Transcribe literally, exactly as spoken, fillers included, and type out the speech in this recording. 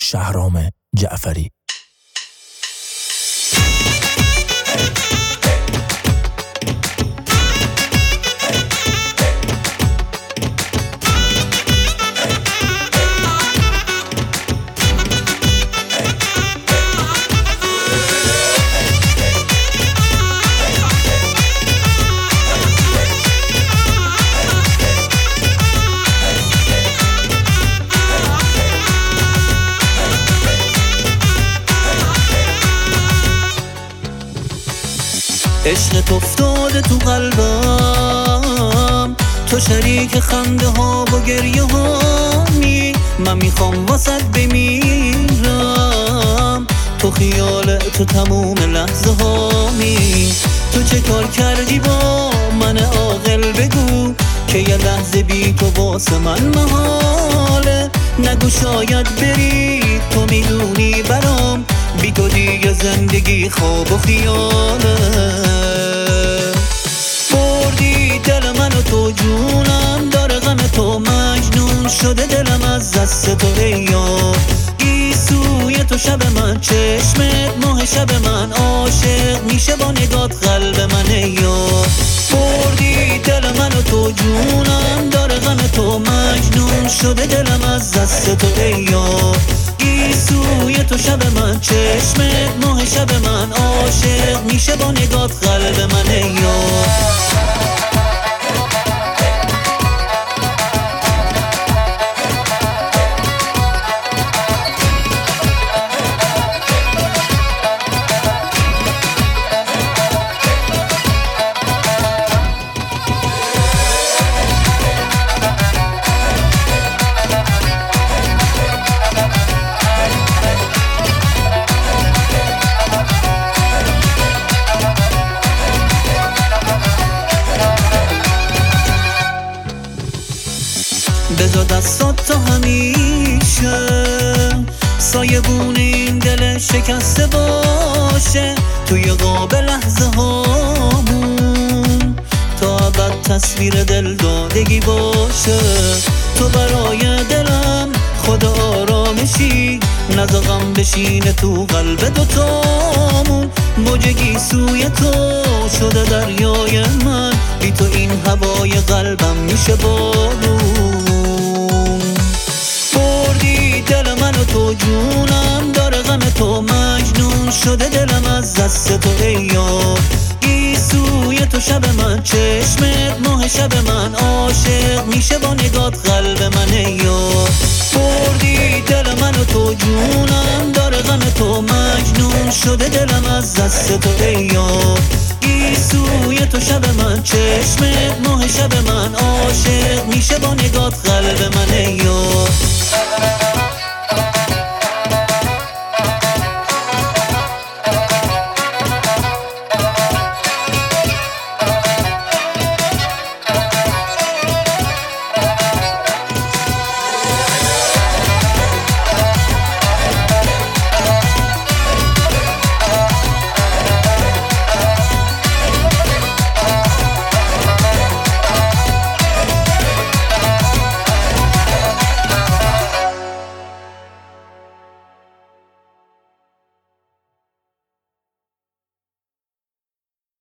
شهرام جعفری. عشقت افتاده تو قلبم، تو شریک خنده ها و گریه هامی، من میخوام واسط بمیرم، تو خیال تو تموم لحظه هامی. تو چه کار کردی با من عاقل بگو، که یه لحظه بی تو واسه من محاله. نگو شاید بری، تو میدونی برام بی تو دیگه زندگی خواب و خیاله. بردی دل منو تو، جونم داره غم تو، مجنون شده دلم از دست تو ای یار. گیسوی تو شب من، چشمت ماه شب من، عاشق میشه با نگات قلب من ای یار. بردی دل منو تو، جونم داره غم تو، مجنون شده دلم از دست تو ای یار. گیسوی تو شب من، چشمت ماه شب من، عاشق میشه با نگات قلب من ای یار. بذار دستات تا همیشه سایبون این دل شکسته باشه، توی قاب لحظه هامون تا ابد تصویر دل دادگی باشه. تو برای دلم خدا آرامشی، نذار غم بشینه تو قلب دوتامون. موج گیسوی تو شده دریای من، بی تو این هوای قلبم میشه بارون. بردی دل منو تو، جونم داره غم تو، مجنون شده دلم از دست تو ای یار. گیسوی تو شب من، چشمت ماه شب من، عاشق میشه با نگات قلب من ای یار. بردی دل منو تو، جونم داره غم تو، مجنون شده دلم از دست تو ای یار. گیسوی تو شب من، چشمت ماه شب من، عاشق میشه با نگات قلب من ای یار.